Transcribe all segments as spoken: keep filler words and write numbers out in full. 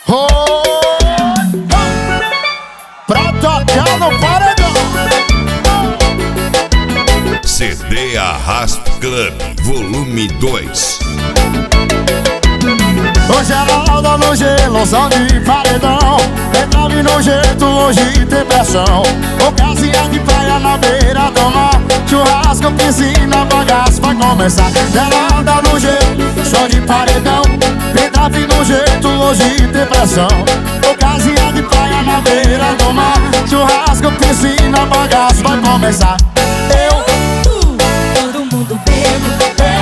Oh, pra tocar no paredão. C D Arrasta Club, volume dois. Hoje ela anda no gelo, som de paredão. Entrave no jeito, hoje tem pressão. Ocasião de praia na beira do mar. Churrasco, piscina, bagaço vai começar. Ela anda no gelo, som de paredão. Entrave no jeito, hoje tem pressão. Ocasião de praia na beira do mar. Churrasco, piscina, bagaço vai começar. Eu todo mundo bebo.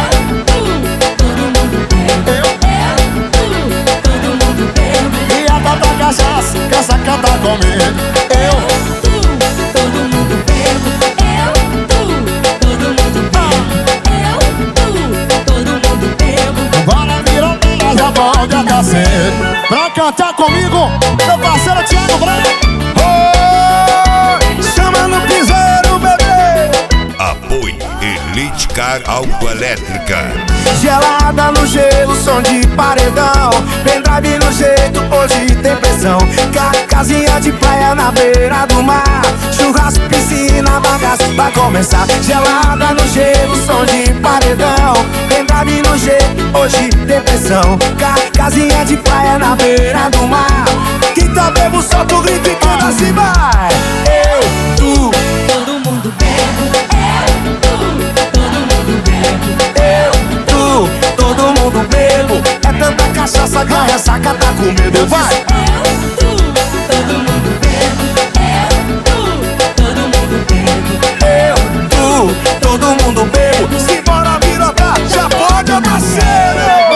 Cachaça, quer sacatar comigo? Eu, tu, todo mundo bebo. Eu, tu, todo mundo bebo. Eu, tu, todo mundo bebo. bora virar pra já pode até cedo. Pra cantar comigo, meu parceiro Thiago Branco. Oh, chama no piseiro, bebê. Apoio Elite Car Autoelétrica. Gelada no gelo, som de paredão. Pendrive no jeito, hoje tem pressão. Ca casinha de praia na beira do mar. Churrasco, piscina, bagaço vai começar. Gelada no gelo, som de paredão. Pendrive no jeito, hoje tem pressão. Ca casinha de praia na beira do mar. Quem tá bebo, solta o grito e canta assim vai. Eu, tu, todo mundo bebo. Eu, tu, todo mundo bebo. eu, tu, todo mundo bebo. É tanta cachaça que a ressaca tá com medo. Vai! Eu, tu, todo mundo bebo. Eu, tu, todo mundo bebo. Eu, tu, todo mundo bebo. Simbora virotar, já pode nascer.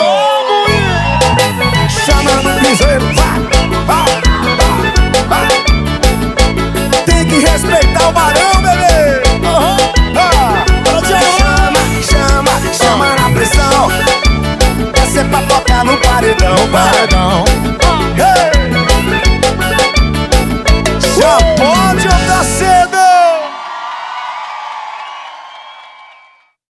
Chama no piseiro, vai, vai, vai, vai. Tem que respeitar o barão, bebê. Ah, chama, chama, chama na pressão. Essa é pra tocar no paredão, Paredão. Hey! Já